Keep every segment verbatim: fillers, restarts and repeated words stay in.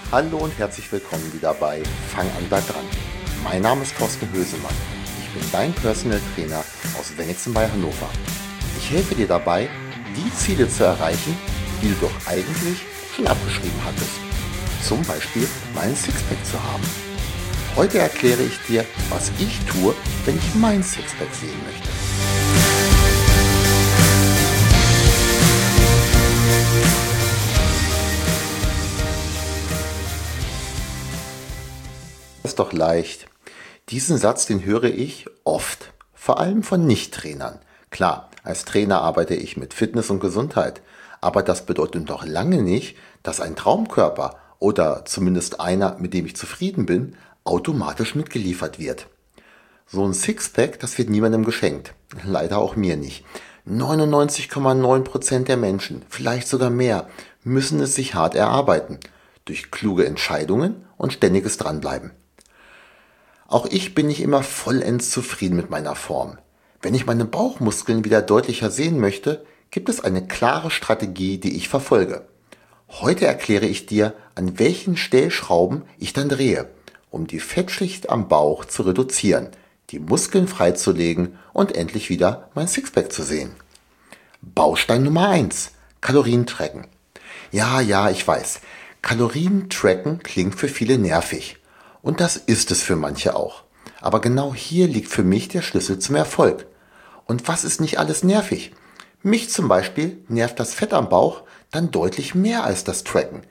Hallo und herzlich willkommen wieder bei Fang an, bleib dran. Mein Name ist Thorsten Hösemann. Ich bin dein Personal Trainer aus Wenigsen bei Hannover. Ich helfe dir dabei, die Ziele zu erreichen, die du doch eigentlich schon abgeschrieben hattest. Zum Beispiel meinen Sixpack zu haben. Heute erkläre ich dir, was ich tue, wenn ich mein Sixpack sehen möchte. Das ist doch leicht. Diesen Satz, den höre ich oft, vor allem von Nicht-Trainern. Klar, als Trainer arbeite ich mit Fitness und Gesundheit, aber das bedeutet doch lange nicht, dass ein Traumkörper oder zumindest einer, mit dem ich zufrieden bin, automatisch mitgeliefert wird. So ein Sixpack, das wird niemandem geschenkt. Leider auch mir nicht. neunundneunzig Komma neun Prozent der Menschen, vielleicht sogar mehr, müssen es sich hart erarbeiten. Durch kluge Entscheidungen und ständiges Dranbleiben. Auch ich bin nicht immer vollends zufrieden mit meiner Form. Wenn ich meine Bauchmuskeln wieder deutlicher sehen möchte, gibt es eine klare Strategie, die ich verfolge. Heute erkläre ich dir, an welchen Stellschrauben ich dann drehe, um die Fettschicht am Bauch zu reduzieren, die Muskeln freizulegen und endlich wieder mein Sixpack zu sehen. Baustein Nummer eins: Kalorien tracken. Ja, ja, ich weiß, Kalorien tracken klingt für viele nervig. Und das ist es für manche auch. Aber genau hier liegt für mich der Schlüssel zum Erfolg. Und was ist nicht alles nervig? Mich zum Beispiel nervt das Fett am Bauch dann deutlich mehr als das Tracken.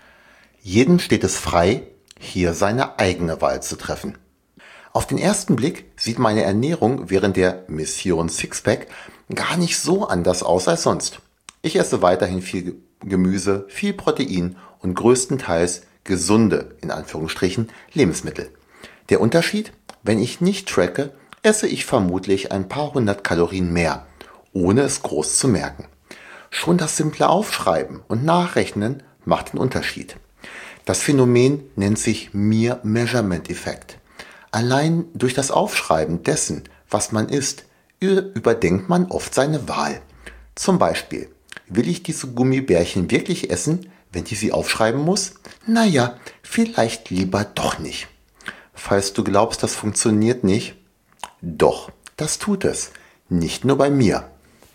Jedem steht es frei, hier seine eigene Wahl zu treffen. Auf den ersten Blick sieht meine Ernährung während der Mission Sixpack gar nicht so anders aus als sonst. Ich esse weiterhin viel Gemüse, viel Protein und größtenteils gesunde, in Anführungsstrichen, Lebensmittel. Der Unterschied? Wenn ich nicht tracke, esse ich vermutlich ein paar hundert Kalorien mehr, ohne es groß zu merken. Schon das simple Aufschreiben und Nachrechnen macht den Unterschied. Das Phänomen nennt sich Mere Measurement Effekt. Allein durch das Aufschreiben dessen, was man isst, überdenkt man oft seine Wahl. Zum Beispiel, will ich diese Gummibärchen wirklich essen, wenn ich sie aufschreiben muss? Naja, vielleicht lieber doch nicht. Falls du glaubst, das funktioniert nicht, doch, das tut es. Nicht nur bei mir.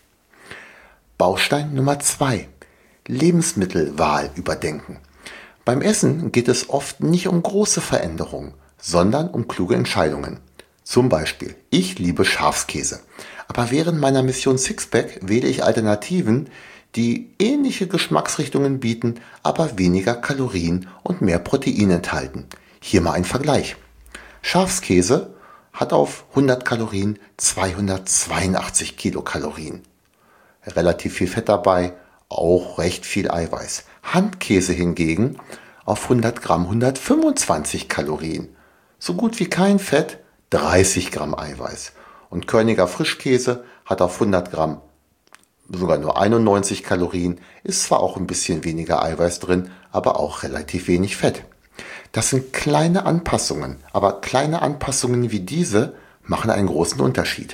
Baustein Nummer zwei: Lebensmittelwahl überdenken. Beim Essen geht es oft nicht um große Veränderungen, sondern um kluge Entscheidungen. Zum Beispiel, ich liebe Schafskäse, aber während meiner Mission Sixpack wähle ich Alternativen, die ähnliche Geschmacksrichtungen bieten, aber weniger Kalorien und mehr Protein enthalten. Hier mal ein Vergleich. Schafskäse hat auf hundert Kalorien zweihundertzweiundachtzig Kilokalorien. Relativ viel Fett dabei, auch recht viel Eiweiß. Handkäse hingegen auf hundert Gramm hundertfünfundzwanzig Kalorien. So gut wie kein Fett, dreißig Gramm Eiweiß. Und Körniger Frischkäse hat auf hundert Gramm sogar nur einundneunzig Kalorien, ist zwar auch ein bisschen weniger Eiweiß drin, aber auch relativ wenig Fett. Das sind kleine Anpassungen, aber kleine Anpassungen wie diese machen einen großen Unterschied.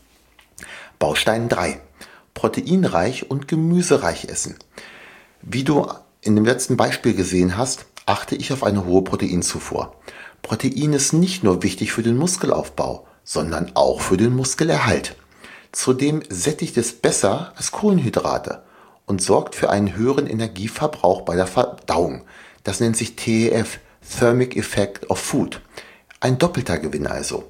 Baustein drei: Proteinreich und gemüsereich essen. Wie du in dem letzten Beispiel gesehen hast, achte ich auf eine hohe Proteinzufuhr. Protein ist nicht nur wichtig für den Muskelaufbau, sondern auch für den Muskelerhalt. Zudem sättigt es besser als Kohlenhydrate und sorgt für einen höheren Energieverbrauch bei der Verdauung. Das nennt sich T E F, Thermic Effect of Food. Ein doppelter Gewinn also.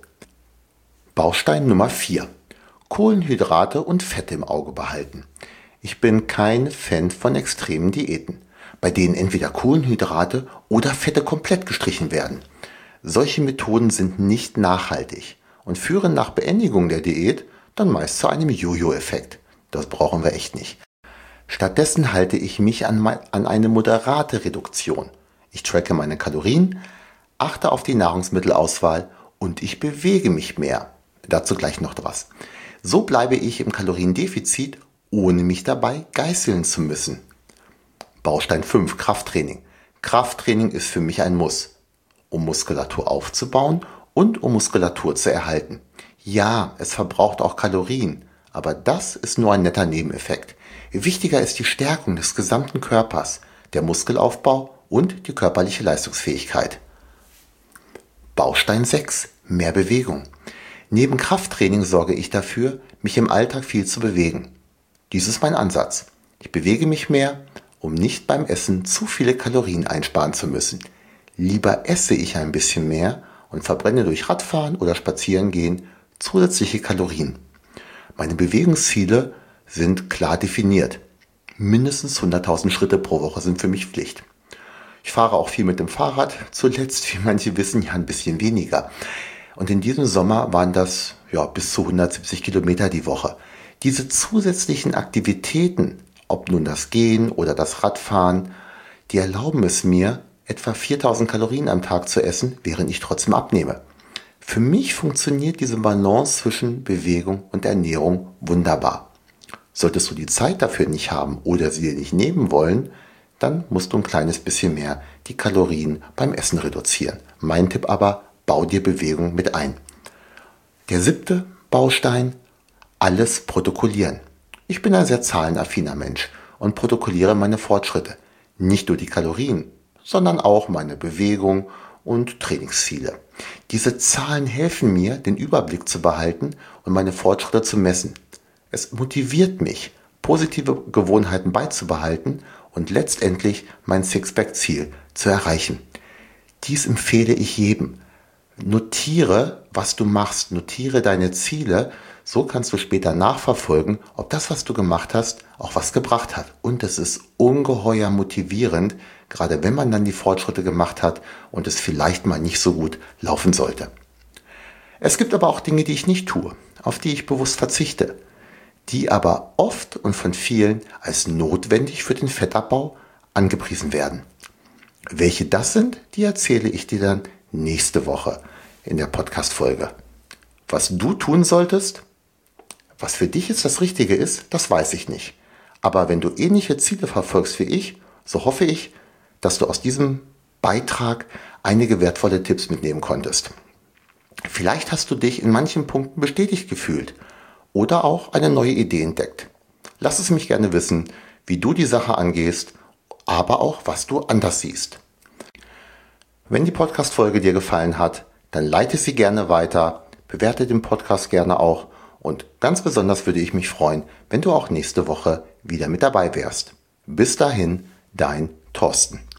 Baustein Nummer vier: Kohlenhydrate und Fette im Auge behalten. Ich bin kein Fan von extremen Diäten, bei denen entweder Kohlenhydrate oder Fette komplett gestrichen werden. Solche Methoden sind nicht nachhaltig und führen nach Beendigung der Diät dann meist zu einem Jojo-Effekt. Das brauchen wir echt nicht. Stattdessen halte ich mich an, mein, an eine moderate Reduktion. Ich tracke meine Kalorien, achte auf die Nahrungsmittelauswahl und ich bewege mich mehr. Dazu gleich noch was. So bleibe ich im Kaloriendefizit, ohne mich dabei geißeln zu müssen. Baustein fünf: Krafttraining. Krafttraining ist für mich ein Muss, um Muskulatur aufzubauen und um Muskulatur zu erhalten. Ja, es verbraucht auch Kalorien, aber das ist nur ein netter Nebeneffekt. Wichtiger ist die Stärkung des gesamten Körpers, der Muskelaufbau und die körperliche Leistungsfähigkeit. Baustein sechs. Mehr Bewegung. Neben Krafttraining sorge ich dafür, mich im Alltag viel zu bewegen. Dies ist mein Ansatz. Ich bewege mich mehr, um nicht beim Essen zu viele Kalorien einsparen zu müssen. Lieber esse ich ein bisschen mehr und verbrenne durch Radfahren oder Spazierengehen zusätzliche Kalorien. Meine Bewegungsziele sind klar definiert. Mindestens hunderttausend Schritte pro Woche sind für mich Pflicht. Ich fahre auch viel mit dem Fahrrad, zuletzt, wie manche wissen, ja ein bisschen weniger. Und in diesem Sommer waren das ja, bis zu hundertsiebzig Kilometer die Woche. Diese zusätzlichen Aktivitäten, ob nun das Gehen oder das Radfahren, die erlauben es mir, etwa viertausend Kalorien am Tag zu essen, während ich trotzdem abnehme. Für mich funktioniert diese Balance zwischen Bewegung und Ernährung wunderbar. Solltest du die Zeit dafür nicht haben oder sie dir nicht nehmen wollen, dann musst du ein kleines bisschen mehr die Kalorien beim Essen reduzieren. Mein Tipp aber, bau dir Bewegung mit ein. Der siebte Baustein, alles protokollieren. Ich bin ein sehr zahlenaffiner Mensch und protokolliere meine Fortschritte. Nicht nur die Kalorien, sondern auch meine Bewegung und Trainingsziele. Diese Zahlen helfen mir, den Überblick zu behalten und meine Fortschritte zu messen. Es motiviert mich, positive Gewohnheiten beizubehalten und letztendlich mein Sixpack-Ziel zu erreichen. Dies empfehle ich jedem. Notiere, was du machst, notiere deine Ziele, so kannst du später nachverfolgen, ob das, was du gemacht hast, auch was gebracht hat. Und es ist ungeheuer motivierend, gerade wenn man dann die Fortschritte gemacht hat und es vielleicht mal nicht so gut laufen sollte. Es gibt aber auch Dinge, die ich nicht tue, auf die ich bewusst verzichte, die aber oft und von vielen als notwendig für den Fettabbau angepriesen werden. Welche das sind, die erzähle ich dir dann nächste Woche in der Podcast-Folge. Was du tun solltest, was für dich jetzt das Richtige ist, das weiß ich nicht. Aber wenn du ähnliche Ziele verfolgst wie ich, so hoffe ich, dass du aus diesem Beitrag einige wertvolle Tipps mitnehmen konntest. Vielleicht hast du dich in manchen Punkten bestätigt gefühlt oder auch eine neue Idee entdeckt. Lass es mich gerne wissen, wie du die Sache angehst, aber auch, was du anders siehst. Wenn die Podcast-Folge dir gefallen hat, dann leite sie gerne weiter, bewerte den Podcast gerne auch und ganz besonders würde ich mich freuen, wenn du auch nächste Woche wieder mit dabei wärst. Bis dahin, dein Thorsten.